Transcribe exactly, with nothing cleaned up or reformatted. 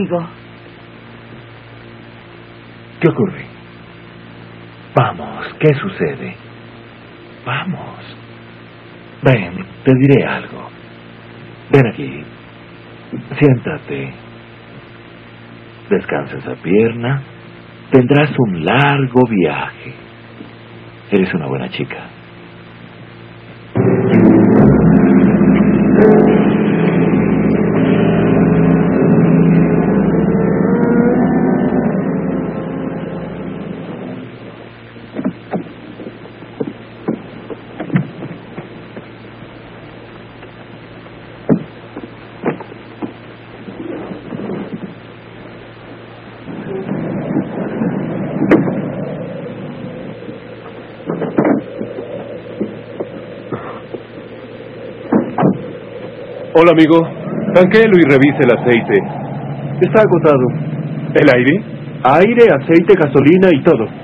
Digo, ¿qué ocurre? Vamos, ¿qué sucede? Vamos. Ven, te diré algo. Ven aquí. Siéntate. Descansa esa pierna. Tendrás un largo viaje. Eres una buena chica. Hola, amigo. Tanquélo y revise el aceite. Está agotado. ¿El aire? Aire, aceite, gasolina y todo.